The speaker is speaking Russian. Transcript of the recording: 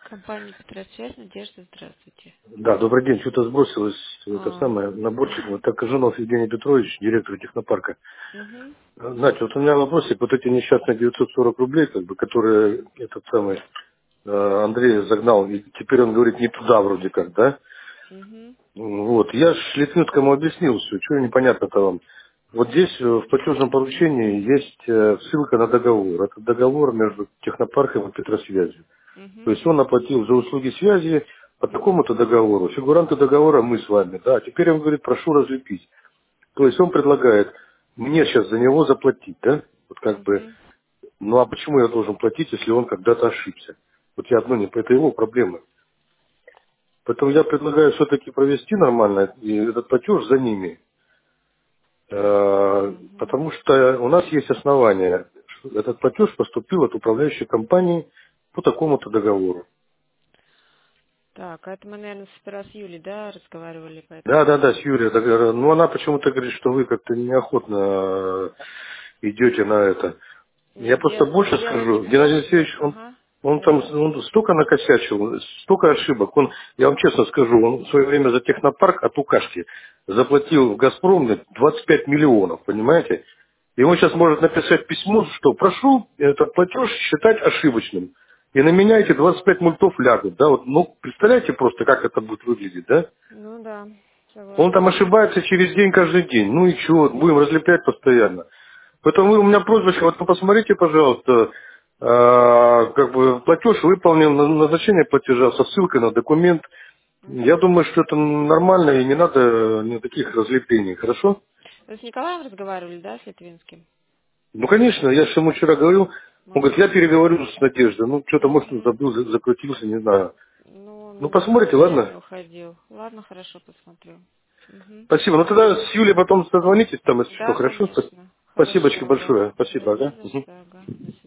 Компания Петросвязь, Надежда, здравствуйте. Да, добрый день. Что-то сбросилось это самое, Да. наборчик. Вот так Жирнов Евгений Петрович, директор технопарка. Угу. Знаете, вот у меня вопросик, вот эти несчастные 940 рублей, как бы, которые этот самый Андрей загнал, и теперь он говорит не туда вроде как, да? Угу. Вот, я ж Литвинскому объяснил все, что непонятно-то вам. Вот здесь в платежном поручении есть ссылка на договор. Это договор между технопарком и Петросвязью. То Угу. есть он оплатил за услуги связи по такому-то договору. Фигуранты договора мы с вами. Да, теперь он говорит, прошу разлепить. То есть он предлагает мне сейчас за него заплатить, да? Вот как бы, Угу. ну а почему я должен платить, если он когда-то ошибся? Вот я одно не, это его проблема. Поэтому я предлагаю все-таки провести нормально и этот платеж за ними. Угу. Потому что у нас есть основания. Этот платеж поступил от управляющей компании по такому-то договору. Так, а это мы, наверное, с Юлей, да, разговаривали по этому Да, да, да, с поводу? Юрией. Ну, она почему-то говорит, что вы как-то неохотно идете на это. Я Нет, просто больше дело не скажу. в Геннадий том, что... Алексеевич, Ага, он там да-да. он столько накосячил, столько ошибок. Я вам честно скажу, он в свое время за технопарк от Лукашки заплатил в «Газпром» 25 миллионов, понимаете? И он сейчас может написать письмо, что прошу этот платеж считать ошибочным. И на меня эти 25 мультов лягут. Да? Вот, ну, представляете просто, как это будет выглядеть, да? Ну да, Он там согласна. ошибается через день, каждый день. Ну и что, будем разлеплять постоянно. Поэтому у меня просьба, вот вы посмотрите, пожалуйста, как бы платеж выполнен, назначение платежа со ссылкой на документ. Я Угу. думаю, что это нормально и не надо никаких разлеплений, хорошо? Вы с Николаем разговаривали, да, с Литвинским? Ну, конечно, я же ему вчера говорил, он говорит, я Ага. переговорю с Надеждой. Ну, что-то, может, он Угу. забыл, закрутился, не знаю. Ну, Ну, он на посмотрите, ладно? совещание уходил. Ладно, хорошо, посмотрю. Угу. Спасибо. Ну, тогда с Юлей потом созвонитесь там, если что, Да, хорошо? конечно. Спасибо Хорошо, ага. большое. Спасибо, Да не ага. за Мгм. что, ага. До свидания.